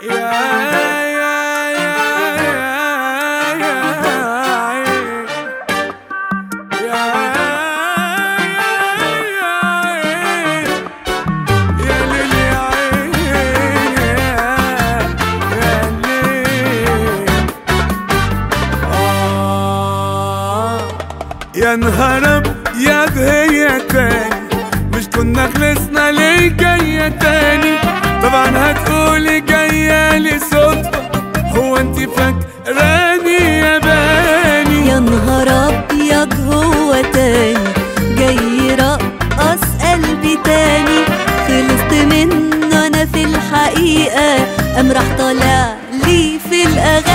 يا نهار ابيض هي تاني، مش كنا خلصنا ليه جاية تاني؟ طبعا هتقولي جاية لي صدفة، هو انت فاكراني يا باني؟ يا نهار ابيض هو تاني جاي يرقص قلبي تاني، خلصت منه انا في الحقيقة قام راح طالع لي في الاغاني.